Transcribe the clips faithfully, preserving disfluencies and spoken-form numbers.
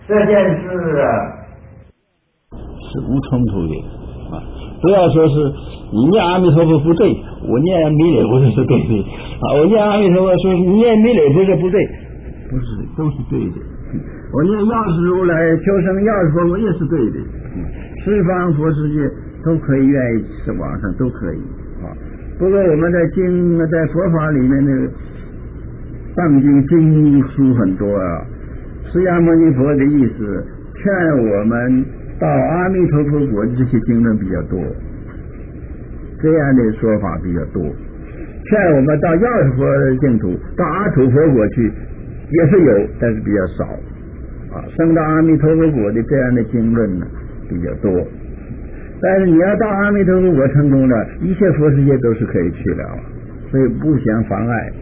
这件事啊是无冲突的啊！不要说是你念阿弥陀佛不对，我念弥勒佛是对的啊！我念阿弥陀佛说你念弥勒佛是不对，不是都是对的。我念药师如来求生药师佛佛也是对的，十方佛世界都可以愿意是往上都可以啊。不过我们在经在佛法里面那个藏经经书很多啊，释迦牟尼佛的意思劝我们到阿弥陀佛国这些经论比较多，这样的说法比较多。劝我们到药师佛的净土，到阿土佛国去也是有，但是比较少啊。升到阿弥陀佛国的这样的经论呢比较多，但是你要到阿弥陀佛国成功了，一切佛世界都是可以去了，所以不相妨碍。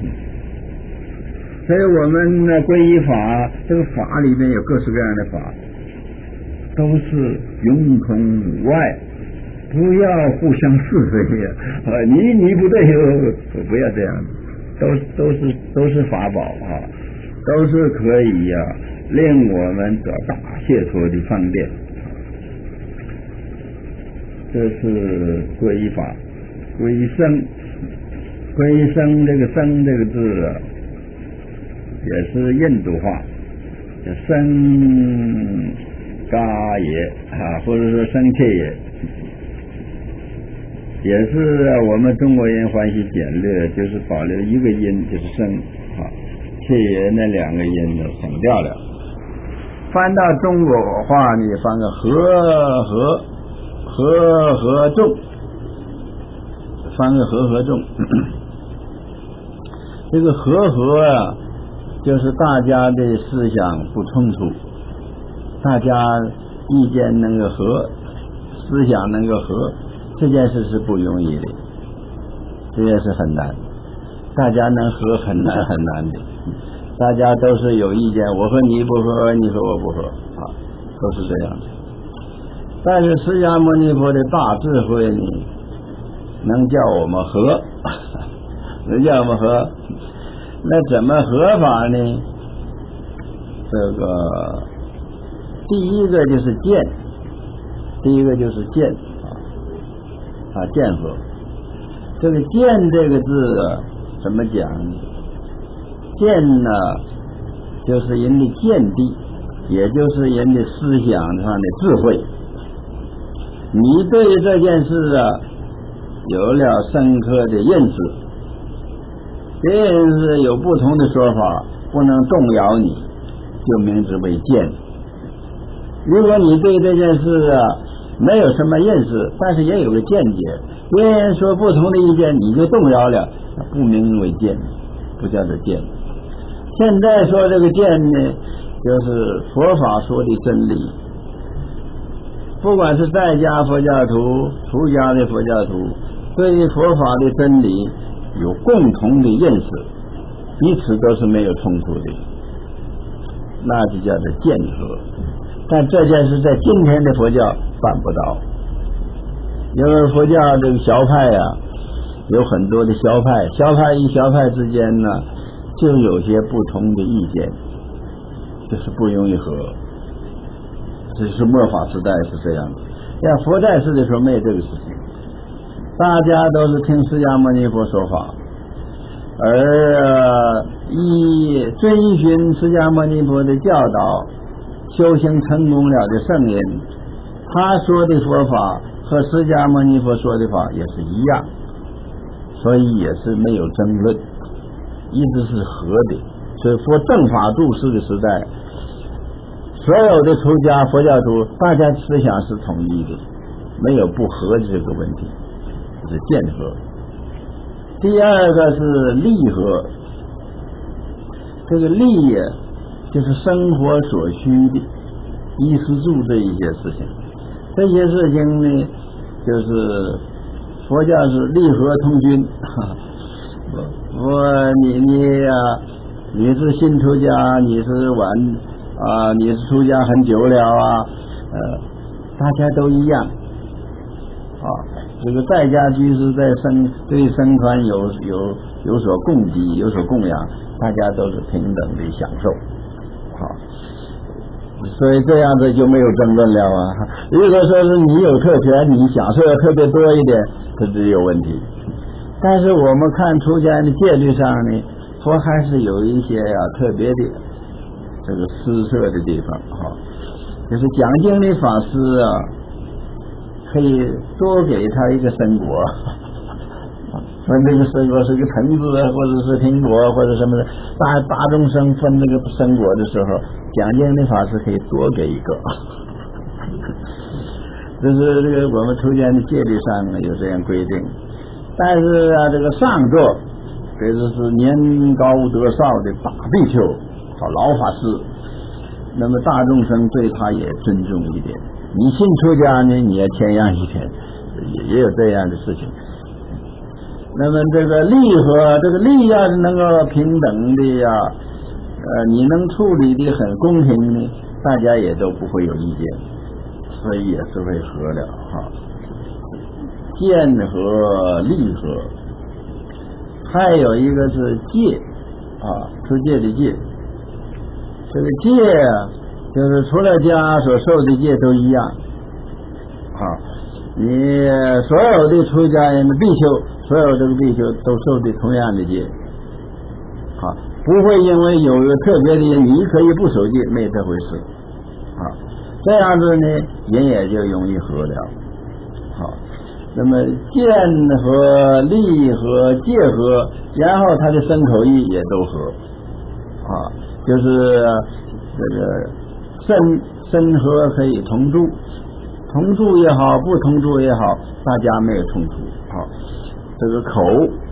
所以我们呢皈依法，这个法里面有各式各样的法，都是永通无碍，不要互相是非啊！你你不对，我不要这样，都都是都是法宝啊，都是可以呀、啊，令我们得大解脱的方便。这是皈依法，皈依僧，皈依僧这个僧这个字啊，也是印度话，僧伽耶啊，或者说僧切耶，也是我们中国人欢喜简略，就是保留一个音，就是僧啊，切耶那两个音呢省掉了。翻到中国话，你翻个和和和和众，翻个和和众，这个和和啊，就是大家的思想不冲突，大家意见能够合，思想能够合，这件事是不容易的，这件事很难，大家能合很难很难的，大家都是有意见，我和你不合，你和我不合啊，都是这样的。但是释迦牟尼佛的大智慧呢，能叫我们合，能叫我们合，那怎么合法呢？这个第一个就是见，第一个就是见啊啊见合。这个见这个字啊，怎么讲呢？见呢，就是人的见地，也就是人的思想上的智慧。你对这件事啊有了深刻的认识，别人是有不同的说法，不能动摇你，就名之为见。如果你对这件事啊没有什么认识，但是也有个见解，别人说不同的意见你就动摇了，不名为见，不叫做见。现在说这个见呢，就是佛法说的真理，不管是在家佛教徒、出家的佛教徒，对于佛法的真理有共同的认识，彼此都是没有冲突的，那就叫做见合。但这件事在今天的佛教办不到，因为佛教这个小派啊，有很多的小派，小派与小派之间呢，就有些不同的意见，就是不容易合。这是末法时代是这样的，像佛在世的时候没有这个事情，大家都是听释迦牟尼佛说法，而依遵循释迦牟尼佛的教导修行成功了的圣人，他说的佛法和释迦牟尼佛说的法也是一样，所以也是没有争论，一直是合的。所以佛正法住世的时代，所有的出家佛教徒大家思想是统一的，没有不合的这个问题，是见合。第二个是利合，这个利呀就是生活所需的衣食住这一些事情，这些事情呢就是佛教是利合通均。我你你呀、啊，你是新出家，你是晚啊，你是出家很久了啊，呃，大家都一样啊。这个在家居士在僧对僧团有有有所供给，有所供养，大家都是平等的享受。好， 所以这样子就没有争论了啊。如果说是你有特权，你享受的特别多一点，这就有问题。但是我们看出家人的戒律上呢，佛还是有一些啊特别的这个施舍的地方哈、啊，就是讲经的法师啊，可以多给他一个生果。分这个生果是个橙子或者是苹果或者什么的，大大众生分这个生果的时候，讲经的法师可以多给一个。这是这个我们出家的戒律上有这样规定。但是啊，这个上座，这就是年高德少的大比丘和老法师，那么大众生对他也尊重一点。你信出家呢，你也谦让一点，也也有这样的事情。那么这个利和这个利要是能够平等的呀，呃，你能处理的很公平呢，大家也都不会有意见，所以也是会和了哈。见和利和，还有一个是戒啊，出戒的戒。这个戒啊，就是出了家所受的戒都一样啊，你所有的出家人的比丘。所有这个比丘都受的同样的戒，啊，不会因为有一个特别的你可以不守戒，没这回事，啊，这样子呢，人也就容易和了，好，那么见和利和戒和，然后他的身口意也都和，啊，就是这个身身和可以同住，同住也好，不同住也好，大家没有冲突，好。这个口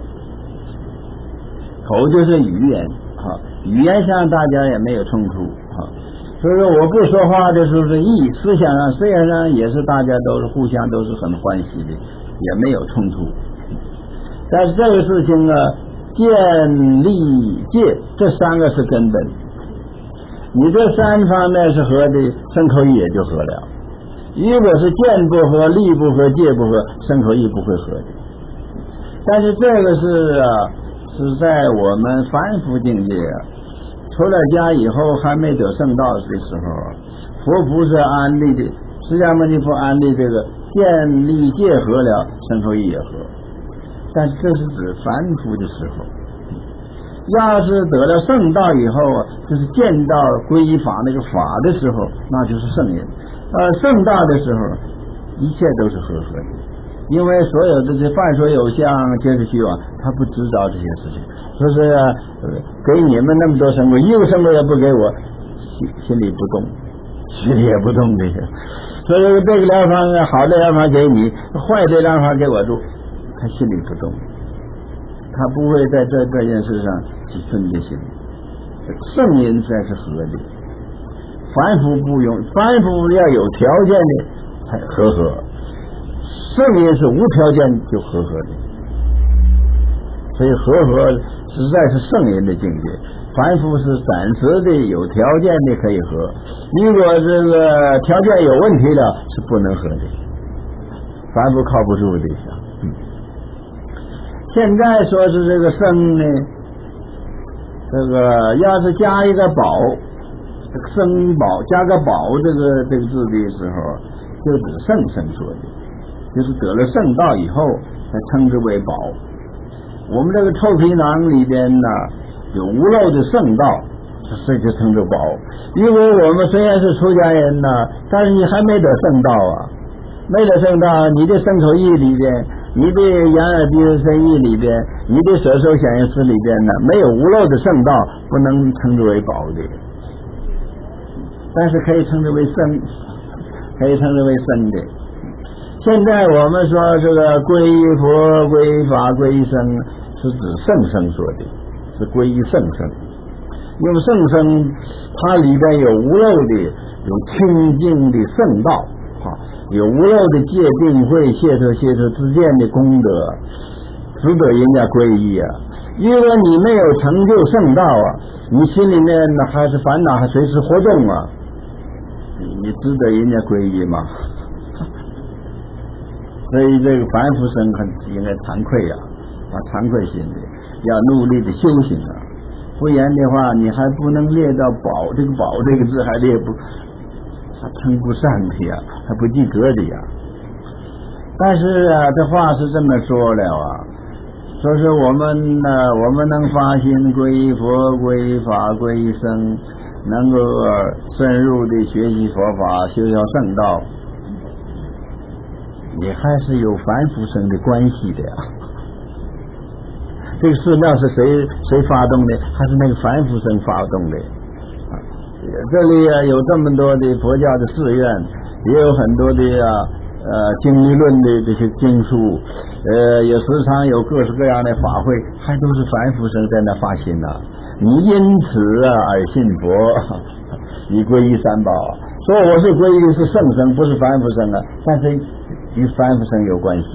口就是语言啊，语言上大家也没有冲突啊，所以说我不说话的时候是义，思想上虽然上也是大家都是互相都是很欢喜的，也没有冲突。但是这个事情啊，见利戒这三个是根本，你这三方面是合的，身口意也就合了。如果是见不合、利不合、戒不合，身口意不会合的。但是这个是啊，是在我们凡夫境界啊，出了家以后还没得圣道的时候，佛菩萨安利的，释迦牟尼佛安利这个见利戒合了，身口意也合。但是这是指凡夫的时候，要是得了圣道以后啊，就是见到皈依法那个法的时候，那就是圣人。呃，圣道的时候，一切都是和合的。因为所有这些凡所有相皆是虚妄，他不知道这些事情，说是、呃、给你们那么多生活，一个生活也不给我，心心里不动，心里也不动这些。所以这个疗法好的疗法给你，坏的疗法给我住，他心里不动，他不会在这这件事上起分别心。圣人才是合的，凡夫不用，凡夫要有条件的才和合。圣人是无条件就和合的，所以和合实在是圣人的境界。凡夫是暂时的有条件的可以和，如果这个条件有问题了是不能和的，凡夫靠不住的。嗯，现在说是这个圣呢，这个要是加一个宝，这个圣宝加个宝这个这个字的时候，就指圣圣说的。就是得了圣道以后才称之为宝。我们这个臭皮囊里边呢有无漏的圣道，这就称之宝。因为我们虽然是出家人呢，但是你还没得圣道啊，没得圣道，你的身口意里边，你的眼耳鼻舌身意里边，你的舌受想行识里边呢，没有无漏的圣道，不能称之为宝的。但是可以称之为僧，可以称之为僧的。现在我们说这个皈依佛、皈依法、皈依僧，是指圣僧说的，是皈依圣僧。因为圣僧它里边有无漏的，有清净的圣道啊，有无漏的戒定慧、解脱解脱之见的功德，值得人家皈依啊。如果你没有成就圣道啊，你心里面还是烦恼，还随时活动啊，你值得人家皈依吗？所以这个凡夫生很应该惭愧啊，啊惭愧心的，要努力的修行啊，不然的话你还不能列到宝，这个宝这个字还列不他称不上的呀，他不及格的呀。但是啊，这话是这么说了啊，说是我们呢、呃，我们能发心皈依佛、皈依法、皈依僧，能够、呃、深入的学习佛法，修学圣道，也还是有凡夫生的关系的呀。这个寺庙是谁谁发动的？还是那个凡夫生发动的？啊，这里啊有这么多的佛教的寺院，也有很多的啊呃经理论的这些经书，呃也时常有各式各样的法会，还都是凡夫生在那发心呐、啊。你因此啊而信佛，你皈依三宝，说我是皈依的是圣僧，不是凡夫生啊，但是与凡夫生有关系。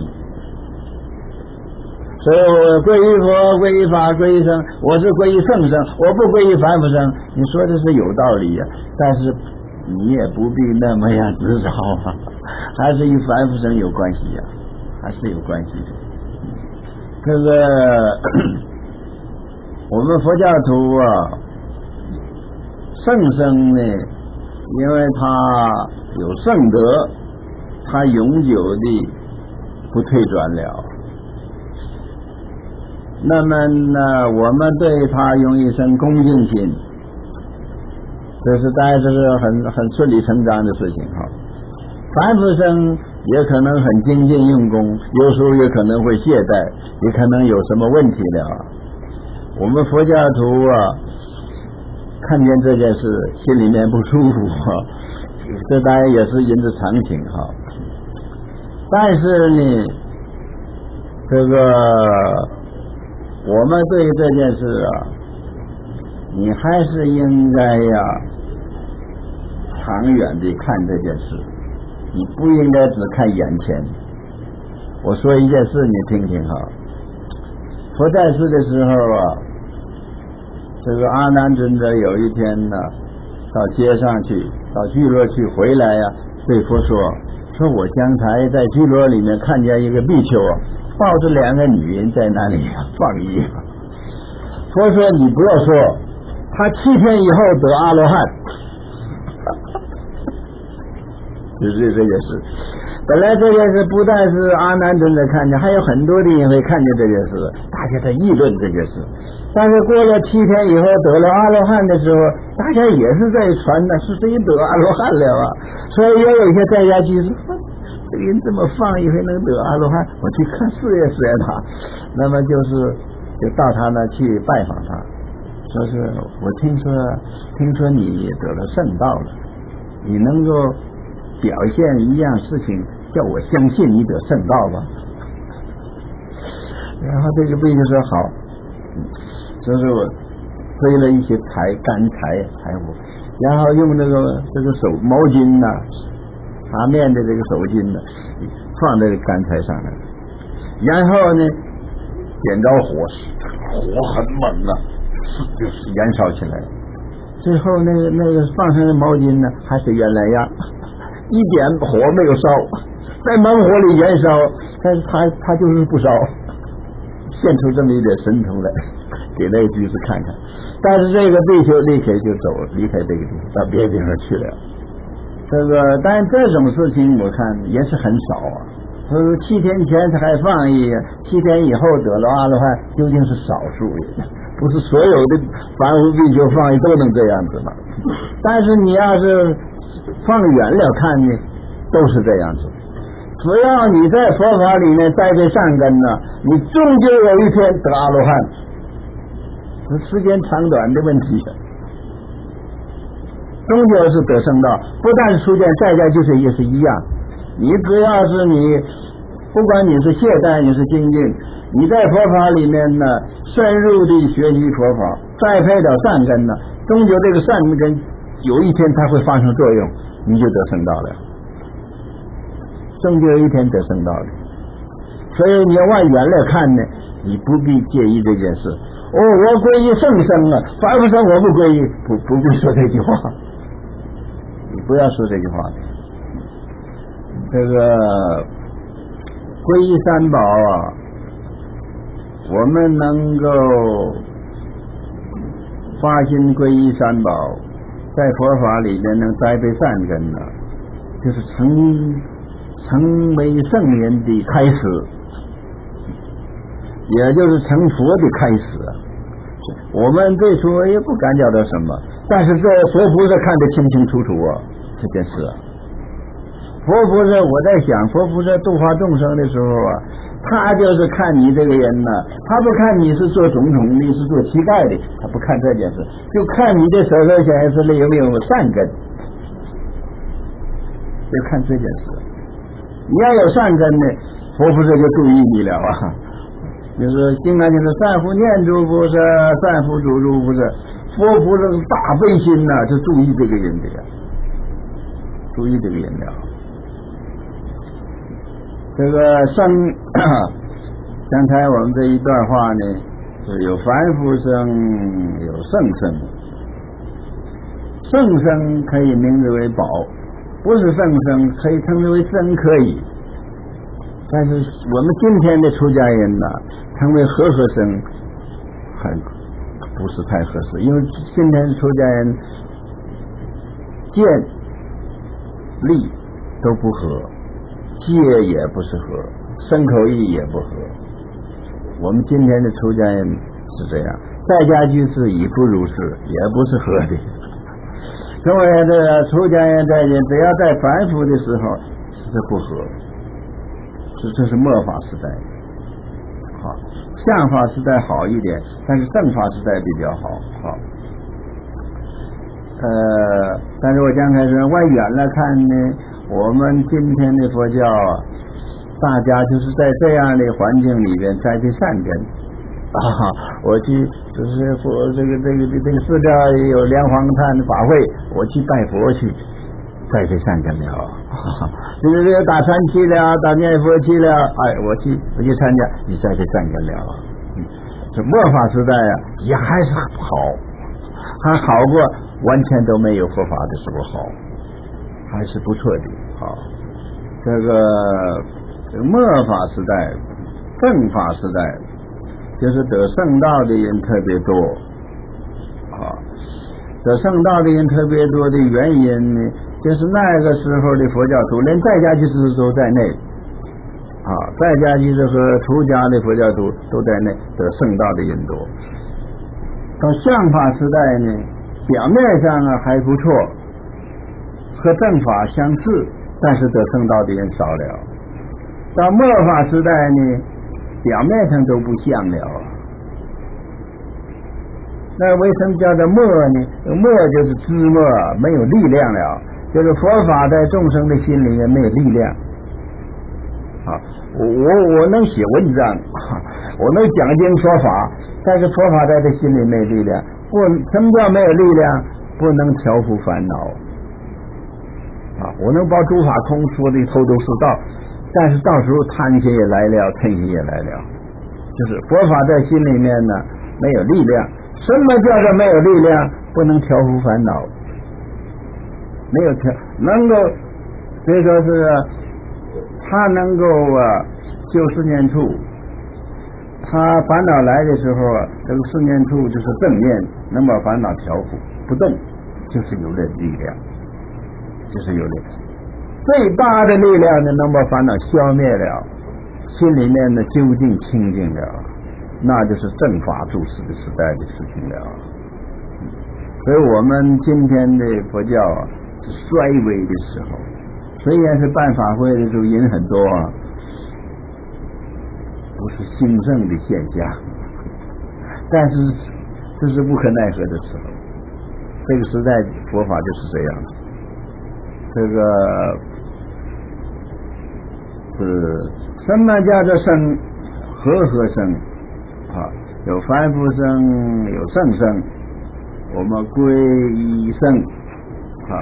所以我皈依佛、皈依法、皈依僧，我是皈依圣僧，我不皈依凡夫生。你说的是有道理呀、啊，但是你也不必那么样执着啊，还是与凡夫生有关系呀、啊，还是有关系的。这个我们佛教徒啊，圣僧呢，因为他有圣德，他永久的不退转了。那么呢，我们对他用一生恭敬心，这是当然这是很很顺理成章的事情哈。凡夫生也可能很精进用功，有时候也可能会懈怠，也可能有什么问题了。我们佛教徒啊，看见这件事心里面不舒服哈，这当然也是人之常情哈。但是呢，这个我们对这件事啊，你还是应该呀、啊、长远的看这件事，你不应该只看眼前。我说一件事你听听哈。佛在世的时候啊，这个阿难尊者有一天呢，到街上去，到聚落去回来呀、啊，对佛说：“说我刚才在聚落里面看见一个比丘啊，抱着两个女人在那里放逸。”佛说：“你不要说，他七天以后得阿罗汉。”就是这件事。本来这件事不但是阿难尊者看见，还有很多的人会看见这件事，大家在议论这件事。但是过了七天以后得了阿罗汉的时候，大家也是在传呢，是谁得阿罗汉了啊？所以也有一些在家居士，这个人这么放逸还能得阿罗汉，我去看试验试验他。那么就是就到他那去拜访他，说是我听说听说你得了圣道了，你能够表现一样事情叫我相信你得圣道吧。然后这个比丘说好，说是我推了一些柴干柴柴火，然后用这个这个手毛巾呐、啊，擦面的这个手巾呢、啊，放在干柴上面，然后呢点着火，火很猛啊，就是燃烧起来。最后那个那个放上的毛巾呢，还是原来样，一点火没有烧，在猛火里燃烧，但是他他就是不烧，现出这么一点神通来给那个居士看看。但是这个比丘立刻就走了，离开这个地方到别的地方去了。这个当然这种事情我看也是很少啊。说七天前他还放逸，七天以后得了阿罗汉，究竟是少数人，不是所有的凡夫比丘放逸都能这样子嘛。但是你要是放远了看呢，都是这样子。只要你在佛法里面栽培善根呢，你终究有一天得阿罗汉，是时间长短的问题，终究是得圣道。不但是出家在家居士也是一样，你只要是你不管你是懈怠你是精进，你在佛法里面呢深入的学习佛法，栽培了善根呢，终究这个善根有一天它会发生作用，你就得圣道了，终究有一天得圣道了。所以你要往远了看呢，你不必介意这件事。哦，我皈依圣僧啊，凡夫僧我不皈依，不不必说这句话，你不要说这句话。这个皈依三宝啊，我们能够发心皈依三宝， 在佛法里边能栽培善根呢，就是成成为圣人的开始，也就是成佛的开始。我们最初也不敢叫他什么，但是这佛菩萨看得清清楚楚啊，这件事啊。佛菩萨，我在想，佛菩萨度化众生的时候啊，他就是看你这个人呢，他不看你是做总统的，是做乞丐的，他不看这件事，就看你的手手显示里有没有善根，就看这件事。你要有善根呢，佛菩萨就注意你了啊。就是经常就是善福念珠菩萨，善福主珠菩萨，佛菩萨大悲心呐、啊，就注意这个人的呀，注意这个人了。这个生，刚才我们这一段话呢，是有凡夫生，有圣生。圣生可以名字为宝，不是圣生可以称之为真可以。但是我们今天的出家人呢，称为和合生，很不是太合适，因为今天出家人见力都不合，戒也不是合，身口意也不合。我们今天的出家人是这样，在家居士已不如是，也不是合的。所以这个出家人在人只要在凡夫的时候是不合，这这是末法时代。好，相法时代好一点，但是正法时代比较好。好，呃，但是我讲开始往远了看呢，我们今天的佛教啊，大家就是在这样的环境里边栽培善根啊。我去就是佛这个这个这个寺庙有莲花忏法会，我去拜佛去，栽培善根了。这个这个打禅期了，打念佛期了，哎，我去我去参加，你栽培善根了。嗯，这末法时代啊，也还是好，还好过完全都没有佛法的时候好，还是不错的。好，这个这个末法时代、正法时代，就是得圣道的人特别多。啊，得圣道的人特别多的原因呢，就是那个时候的佛教徒，连在家居士都在内，啊，在家居士和出家的佛教徒都在内，得圣道的人多。到相法时代呢，表面上啊还不错，和正法相似，但是得圣道的人少了。到末法时代呢，表面上都不像了。那为什么叫做末呢？末就是知末，没有力量了，就是佛法在众生的心里面没有力量。啊，我我我能写文章，我能讲经说法，但是佛法在他心里没有力量。不，什么叫没有力量？不能调伏烦恼。啊，我能把诸法空说的头头是道，但是到时候贪心也来了，嗔心也来了，就是佛法在心里面呢没有力量。什么叫做没有力量？不能调伏烦恼，没有调，能够所以说是他能够啊救四念处，他烦恼来的时候啊，这个四念处就是正念，能把烦恼调伏不动，就是有了力量，就是有力量。最大的力量呢，能把烦恼消灭了，心里面呢究竟清净了，那就是正法住世的时代的事情了。所以我们今天的佛教啊是衰微的时候，虽然是办法会的时候人很多啊，不是兴盛的现象，但是这是无可奈何的时候。这个时代佛法就是这样。这个是什么叫做生？和合生啊，有凡夫生，有圣生，我们皈依生啊。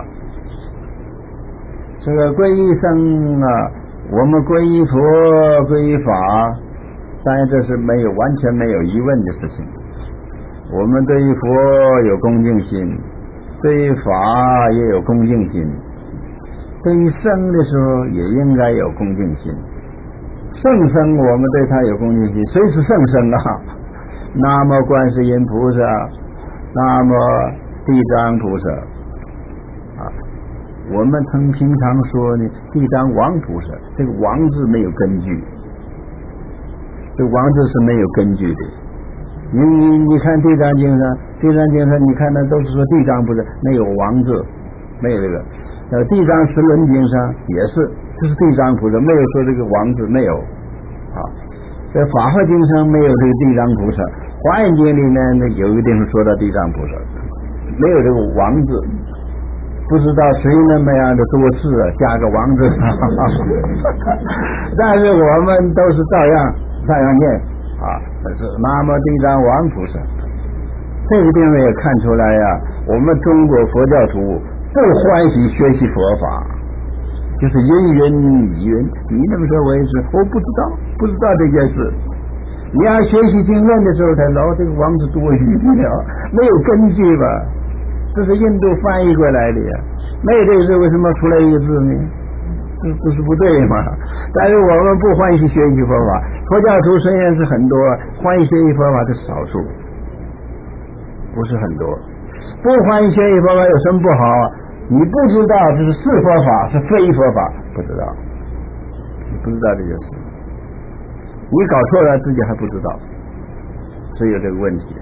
这个皈依生啊，我们皈依佛、皈依法，当然这是没有完全没有疑问的事情。我们对于佛有恭敬心，对于法也有恭敬心，对于生的时候也应该有恭敬心。圣生我们对他有恭敬心，谁是圣生啊？南无观世音菩萨，南无地藏菩萨， 啊。我们曾平常说呢，地藏王菩萨，这个王字没有根据，这个王字是没有根据的。你你你看地藏经上，地藏经上你看那都是说地藏菩萨，没有王字，没有这个。呃，地藏十轮经上也是，就是地藏菩萨，没有说这个王字，没有。啊，在法华经上没有这个地藏菩萨，华严经里面呢有一定是说到地藏菩萨，没有这个王字。不知道谁那么样的多事啊，加个王字但是我们都是照样照样念啊，这是南无地藏王菩萨。这个地方也看出来呀、啊，我们中国佛教徒不欢喜学习佛法，就是因缘以缘，你那么说我也是，我不知道不知道这件事。你要学习经论的时候才老这个王字多余了，没有根据吧？这是印度翻译过来的呀，没有这个字为什么出来一个字呢？这这是不对嘛？但是我们不欢喜学习佛法，佛教徒虽然是很多，欢喜学习佛法是少数，不是很多。不欢喜学习佛法有什么不好？你不知道这是是佛法是非佛法，不知道，你不知道这件事，你搞错了自己还不知道，是有这个问题。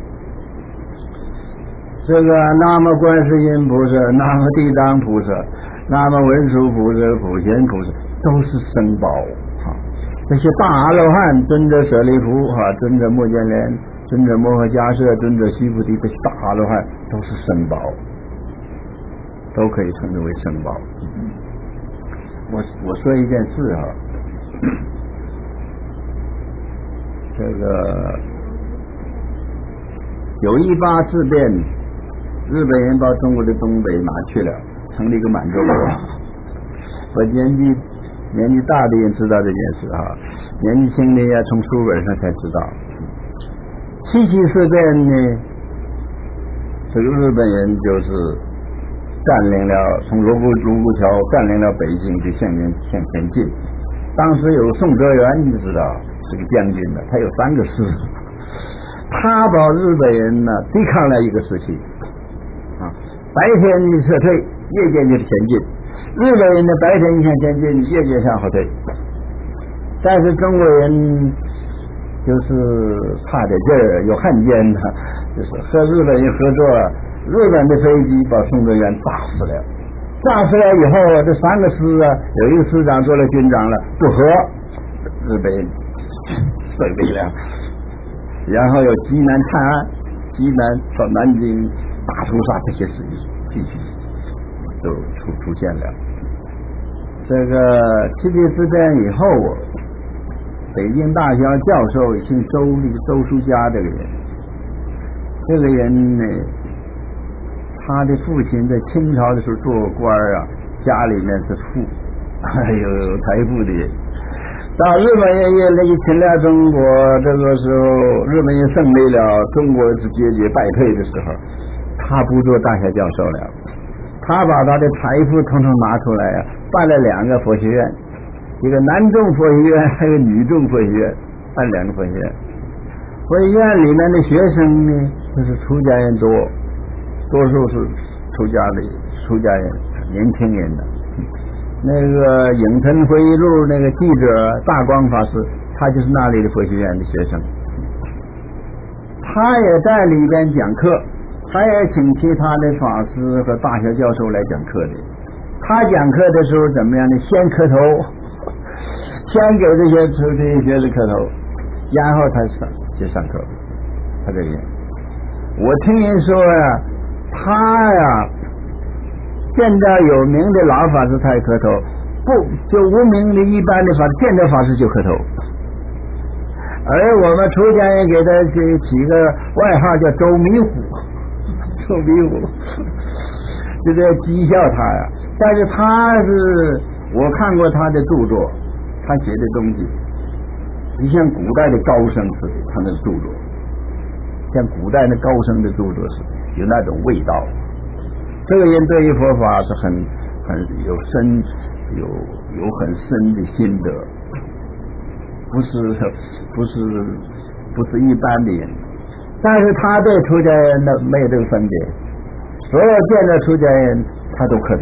这个南无观世音菩萨，南无地藏菩萨，南无文殊菩萨、普贤菩萨，都是僧宝啊。这些大阿罗汉，尊者舍利弗哈，尊者目犍连，尊者摩诃迦叶，尊者须菩提，这些大阿罗汉都是僧宝，都可以称之为僧宝。我我说一件事哈，这个有一八事变。日本人把中国的东北拿去了，成立一个满洲国。我年纪年纪大的人知道这件事啊，年纪轻的呀从书本上才知道。七七事变呢，这个日本人就是占领了，从卢沟卢沟桥占领了北京，就向前向前进。当时有宋哲元，你知道是个将军的，他有三个师，他把日本人呢对抗了一个时期。白天你撤退，夜间就是前进。日本人的白天向前进，夜间向后退。但是中国人就是差点劲儿，有汉奸的，就是和日本人合作，日本的飞机把宋哲元炸死了。炸死了以后，这三个师啊，有一个师长做了军长了，不和，日本人衰微了。然后有济南探案，济南到南京。大屠杀这些事情继续都出出现了。这个七七事变以后，北京大学教授姓周的周书家这个人，这个人呢，他的父亲在清朝的时候做官啊，家里面是富，有财富的人。到日本人也那个侵略中国，这个时候日本人胜利了，中国是节节败退的时候。他不做大学教授了，他把他的财富统统拿出来啊，办了两个佛学院，一个男众佛学院，还有女众佛学院，办两个佛学院。佛学院里面的学生呢，就是出家人多，多数是出家的出家人，年轻人的。那个影城回忆录那个记者大光法师，他就是那里的佛学院的学生，他也在里边讲课。他也请其他的法师和大学教授来讲课的。他讲课的时候怎么样呢？先磕头，先给这些出这些学生磕头，然后才上去上课。他这个人，我听人说呀，他呀见到有名的老法师才磕头，不就无名的一般的法师见到法师就磕头。而我们出家人给他起个外号叫周迷虎。周迷虎，就在讥笑他呀。但是他是，我看过他的著作，他写的东西，你像古代的高僧似的，他那著作，像古代的高僧的著作是有那种味道。这个人对于佛法是很很有深有有很深的心得，不是不是不是一般的人。但是他对出家人的没有这个分别， 所有见到出家人他都磕头，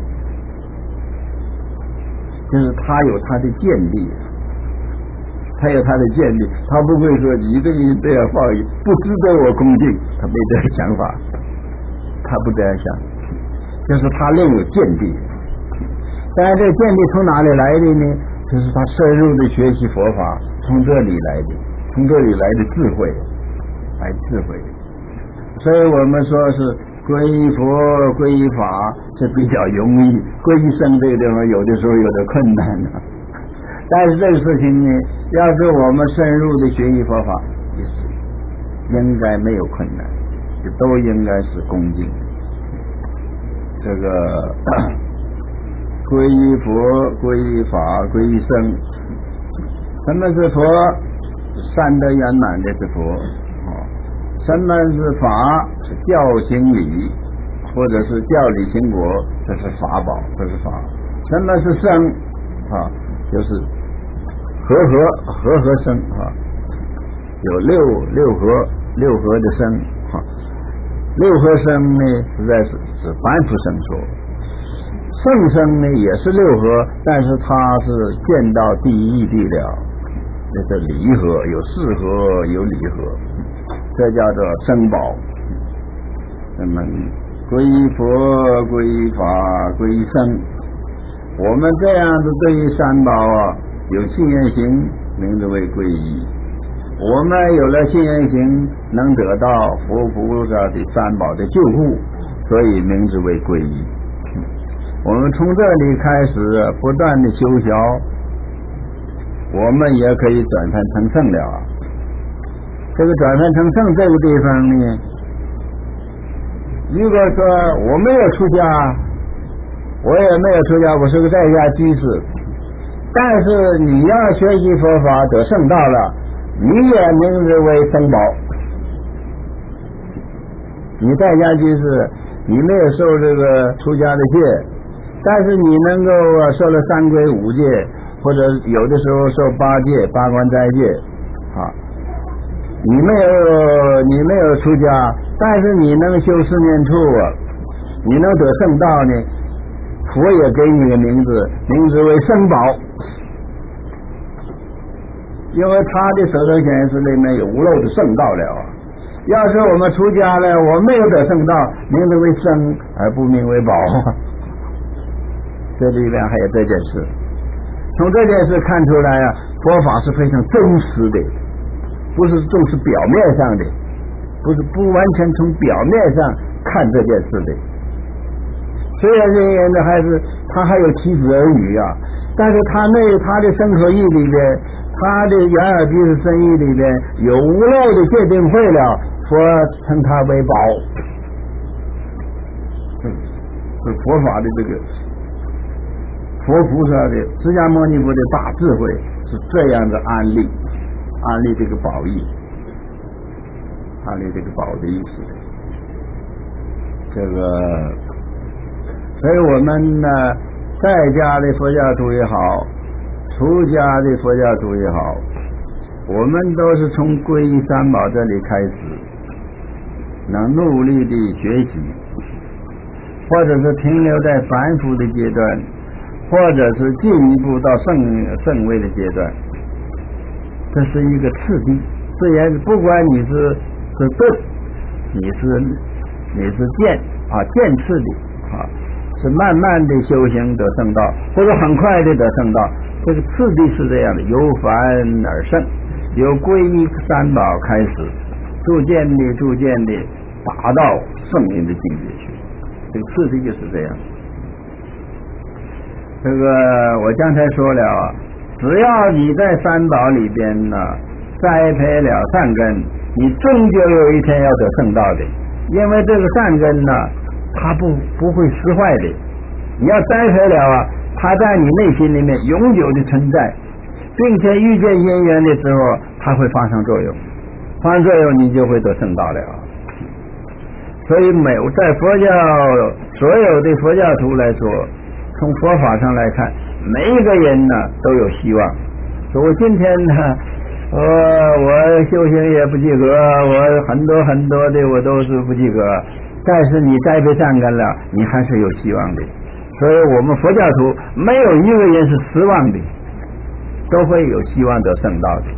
就是他有他的见地，他有他的见地，他不会说一个人这样放逸，不值得我恭敬，他没这个想法，他不这样想，就是他另有见地。当然这个见地从哪里来的呢？就是他深入的学习佛法，从这里来的，从这里来的智慧，来智慧。所以我们说是皈依佛皈依法是比较容易，皈依僧这个地方有的时候有点困难的。但是这个事情呢，要是我们深入的学习佛法，应该没有困难，都应该是恭敬。这个皈依佛皈依法皈依僧，什么是佛？善德圆满的是佛，什么是法？是教行理，或者是教理行果，这是法宝，这是法。什么是僧？啊，就是和合和合僧啊，有六六合六合的僧啊。六合僧呢，实在是是凡夫僧说。圣僧呢也是六合，但是他是见到第一义谛了，这是离合，有四合有离合，这叫做僧宝。那么皈依佛皈依法皈依僧，我们这样子对于三宝啊有信愿行，名字为皈依。我们有了信愿行，能得到佛菩萨的三宝的救护，所以名字为皈依。我们从这里开始不断的修学，我们也可以转凡成圣了。这个转凡成圣这个地方呢，如果说我没有出家，我也没有出家，我是个在家居士，但是你要学习佛法得圣道了，你也名字为僧宝。你在家居士，你没有受这个出家的戒，但是你能够受了三规五戒，或者有的时候受八戒八关斋戒啊，你没有你没有出家，但是你能修四念处啊，你能得圣道呢，佛也给你个名字，名字为僧宝，因为他的手头显示里面有无漏的圣道了啊。要是我们出家了，我没有得圣道，名字为僧而不名为宝，这里面还有这件事。从这件事看出来啊，佛法是非常真实的，不是重视表面上的，不是不完全从表面上看这件事的。虽然这些人的孩子他还有妻子儿女啊，但是他那他的身口意里边，他的眼耳鼻舌身意里边有无漏的戒定慧了，佛称他为宝。嗯，是佛法的这个佛菩萨的释迦牟尼佛的大智慧是这样的安利，安利这个宝义，安利这个宝的意思。这个，所以我们呢，在家的佛教徒也好，出家的佛教徒也好，我们都是从皈依三宝这里开始，能努力的学习，或者是停留在凡夫的阶段，或者是进一步到圣圣位的阶段，这是一个次第。虽然不管你是是顿，你是你是渐啊渐次的啊，是慢慢的修行得圣道，或者很快的得圣道，这个次第是这样的，由凡而圣，由皈依三宝开始，逐渐的逐渐的达到圣人的境界去，这个次第就是这样。这个我刚才说了，只要你在三宝里边呢栽培了善根，你终究有一天要得圣道的，因为这个善根呢它不不会失坏的，你要栽培了啊，它在你内心里面永久的存在，并且遇见因缘的时候它会发生作用，发生作用你就会得圣道了。所以每在佛教所有的佛教徒来说，从佛法上来看，每一个人呢都有希望。说我今天呢我我修行也不及格，我很多很多的我都是不及格， 但是你栽培善根了，你还是有希望的。所以我们佛教徒没有一个人是失望的，都会有希望得圣道的。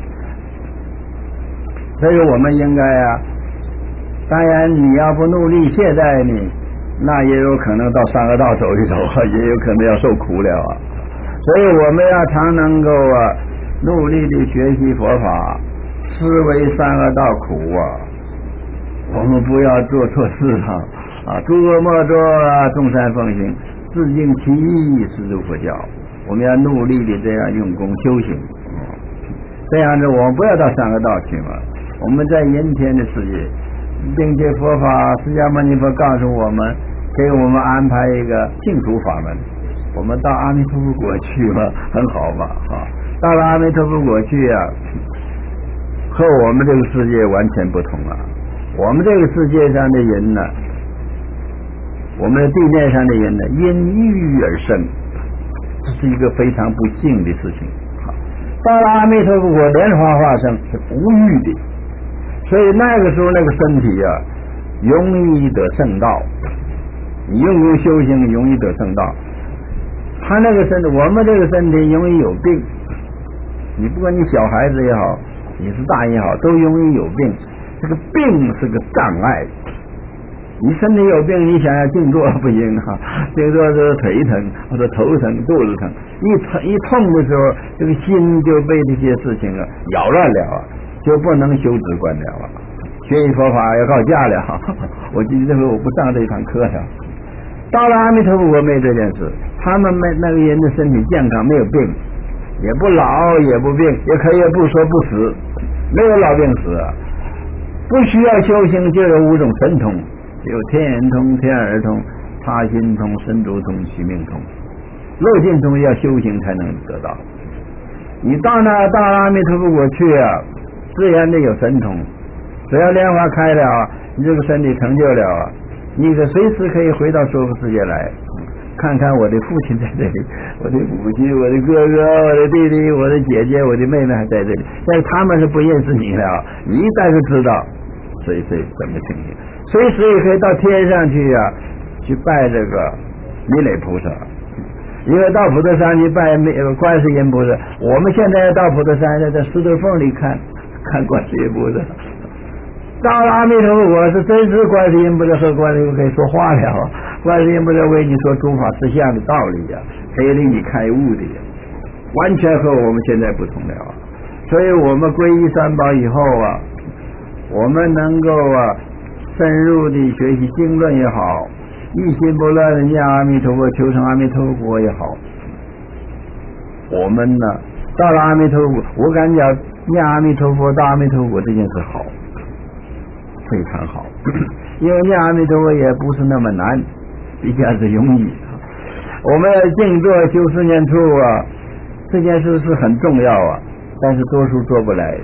所以我们应该啊，当然你要不努力，现在呢，那也有可能到三恶道走一走，也有可能要受苦了啊。所以我们要常能够啊，努力的学习佛法，思维三恶道苦啊。我们不要做错事啊！啊，诸恶莫作啊，众善奉行，自净其意，是诸佛教。我们要努力的这样用功修行，嗯、这样子我们不要到三恶道去嘛。我们在人天的世界，并且佛法释迦牟尼佛告诉我们，给我们安排一个净土法门，我们到阿弥陀佛国去嘛，很好嘛啊！到了阿弥陀佛国去啊，和我们这个世界完全不同啊！我们这个世界上的人呢，我们的地面上的人呢，因欲而生，这是一个非常不幸的事情。到了阿弥陀佛国莲花化生是无欲的，所以那个时候那个身体啊，容易得圣道。你用功修行容易得圣道。他那个身体，我们这个身体容易有病。你不管你小孩子也好，你是大人也好，都容易有病。这个病是个障碍。你身体有病，你想要静坐不行哈，静坐是腿疼或者头疼、肚子疼，一疼一痛的时候，这个心就被这些事情啊扰乱了啊，就不能修止观了啊。学习佛法要告假了，我今天我不上这一堂课了。到了阿弥陀佛国没这件事，他们没那个人的身体健康，没有病，也不老也不病，也可以不说不死，没有老病死啊。不需要修行，就有五种神通，有天眼通、天耳通、他心通、神足通、虚命通。肉尽通要修行才能得到。你到那到阿弥陀佛国去啊，自然的有神通，只要莲花开了，你这个身体成就了啊，你可随时可以回到娑婆世界来，看看我的父亲在这里，我的母亲、我的哥哥、我的弟弟、我的姐姐、我的妹妹还在这里，但是他们是不认识你了，你一旦是知道谁谁怎么情形，随时也可以到天上去啊，去拜这个弥勒菩萨。因为到普陀山去拜观世音菩萨，我们现在到普陀山在这石头缝里看看观世音菩萨。到了阿弥陀佛国是真实观世音菩萨和观世音菩萨可以说话了，观世音菩萨为你说诸法实相的道理呀、啊，可以令你开悟的呀，完全和我们现在不同了。所以我们皈依三宝以后啊，我们能够啊深入的学习经论也好，一心不乱的念阿弥陀佛，求成阿弥陀佛国也好，我们呢到了阿弥陀佛，我感觉念阿弥陀佛到阿弥陀佛这件事好，非常好，因为念阿弥陀佛也不是那么难，比较是容易。我们静坐修四念处啊，这件事是很重要啊，但是多数做不来，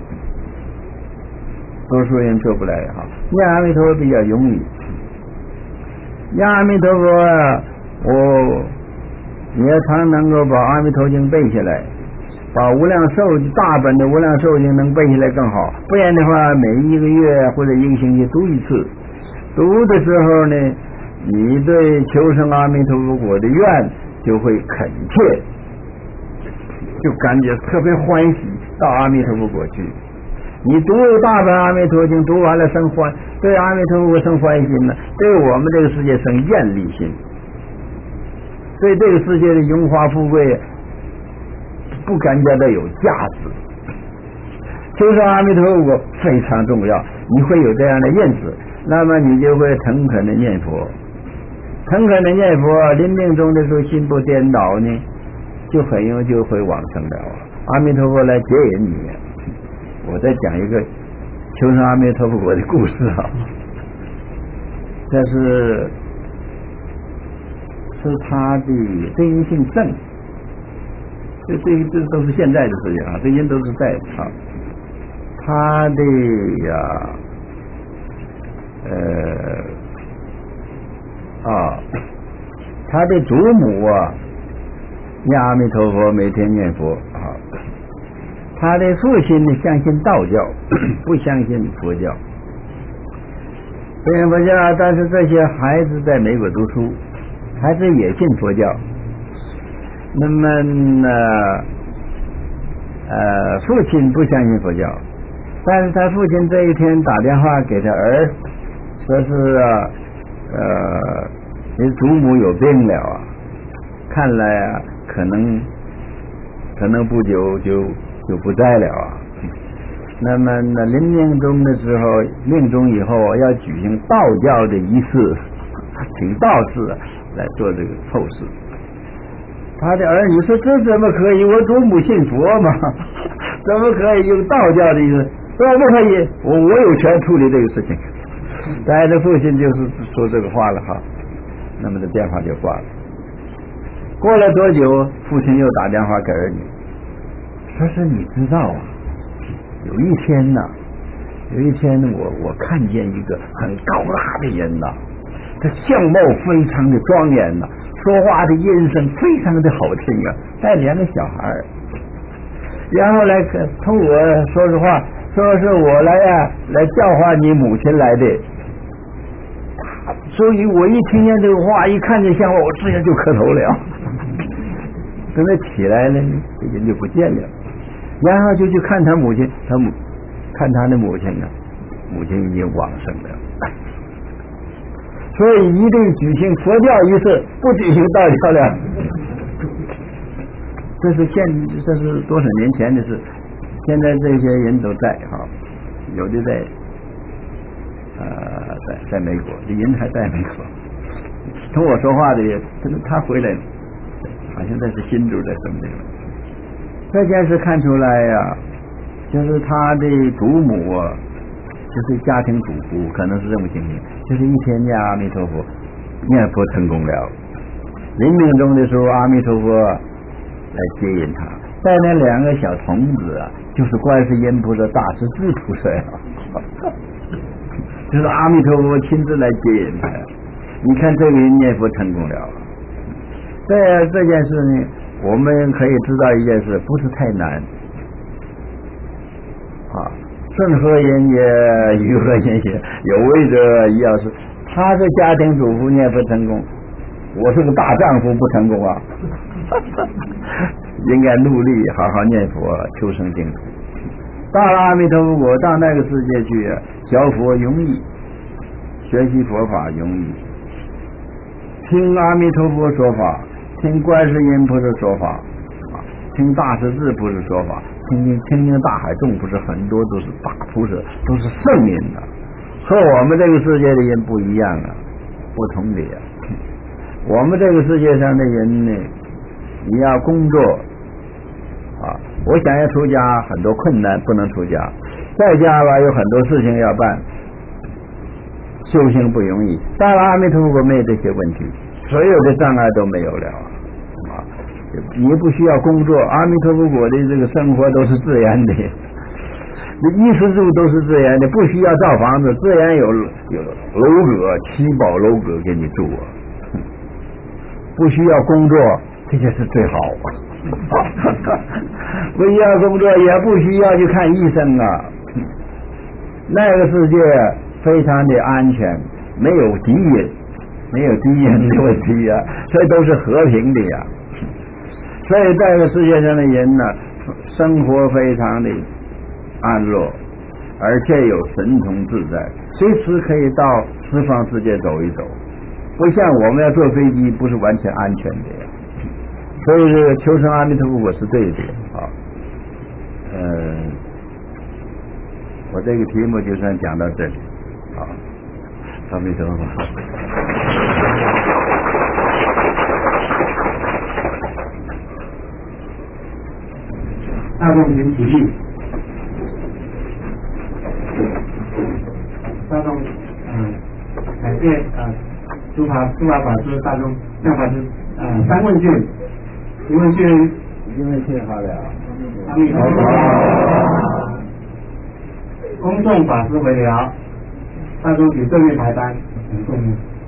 多数人做不来哈。念阿弥陀佛比较容易，念阿弥陀佛啊，我你要常能够把阿弥陀经背下来，把无量寿大本的无量寿经能背下来更好，不然的话每一个月或者一个星期读一次，读的时候呢，你对求生阿弥陀佛国的愿就会恳切，就感觉特别欢喜到阿弥陀佛国去。你读大本阿弥陀经读完了生欢，对阿弥陀佛生欢心呢，对我们这个世界生厌离心，对这个世界的荣华富贵不感觉到有价值。求生阿弥陀佛国非常重要，你会有这样的认识，那么你就会诚恳的念佛，诚恳的念佛，临命终的时候心不颠倒呢，就很容易就会往生了。阿弥陀佛来接引你。我再讲一个求生阿弥陀佛国的故事啊，这是是他的这人姓郑，这这这都是现在的事情啊，这人都是在啊，他的呀呃啊，他的祖母啊念阿弥陀佛，每天念佛啊。他的父亲呢相信道教，不相信佛教。 不信佛教，但是这些孩子在美国读书，孩子也信佛教。那么呢，呃，父亲不相信佛教，但是他父亲这一天打电话给他儿，说是啊，呃，你祖母有病了啊，看来啊，可能可能不久就就不在了啊。那么呢，临命终的时候，命终以后要举行道教的仪式，请道士来做这个后事。他的儿女说：“这怎么可以？我祖母信佛嘛，怎么可以用道教的仪式？说不可以，我我有权处理这个事情。”但是父亲就是说这个话了哈，那么这电话就挂了。过了多久，父亲又打电话给儿女，说是你知道啊，有一天呢、啊，有一天我我看见一个很高大的人呐、啊，他相貌非常的庄严呐、啊，说话的音声非常的好听啊，带两个小孩儿，然后来同我说实话，说是我来呀、啊、来教化你母亲来的。所以我一听见这个话，一看见相貌，我直接就磕头了。等他起来了，这人就不见了。然后就去看他母亲，他母看他的母亲呢，母亲已经往生了。所以一定举行佛教仪式，不举行道教了。这是现这是多少年前的事，现在这些人都在哈，有的在。呃，在在美国，这人还在美国。同我说话的人，他回来了，好像这是新竹的什么地方。这件事看出来呀、啊，就是他的祖母啊，就是家庭主妇，可能是这么情形。就是一天念阿弥陀佛，念佛成功了。临命终的时候，阿弥陀佛来接引他，带那两个小童子啊，就是观世音菩萨、大势至菩萨呀。就是阿弥陀佛亲自来接引他，你看这个人念佛成功了。这这件事呢，我们可以知道一件事，不是太难啊。顺和人也，愚和人也，有为者要是他是家庭主妇念佛成功，我是个大丈夫不成功啊。应该努力好好念佛，求生净土。到了阿弥陀佛国，到那个世界去，学佛容易，学习佛法容易，听阿弥陀佛说法，听观世音菩萨说法，听大势至菩萨说法，听听听听大海众菩萨，很多都是大菩萨，都是圣人啊，和我们这个世界的人不一样啊，不同的呀、啊。我们这个世界上的人呢，你要工作啊，我想要出家，很多困难不能出家，在家吧有很多事情要办，修行不容易。到了阿弥陀佛没有这些问题，所有的障碍都没有了啊！你不需要工作，阿弥陀佛国的这个生活都是自然的，衣食住都是自然的，不需要造房子，自然有有楼阁七宝楼阁给你住啊！不需要工作，这些是最好。不需要工作，也不需要去看医生啊。那个世界非常的安全，没有敌人，没有敌人的问题啊，所以都是和平的呀。所以这个世界上的人呢，生活非常的安乐，而且有神通自在，随时可以到十方世界走一走，不像我们要坐飞机，不是完全安全的呀。所以这个求生阿弥陀佛是对的啊。嗯，我这个题目就算讲到这里啊。阿弥陀佛。 大众群起立，大众嗯，感谢呃诸法诸法法师大众妙法师呃三问句。一问句， 因为谢好了。 阿弥陀佛。公众法师回聊，大众举正面排单，共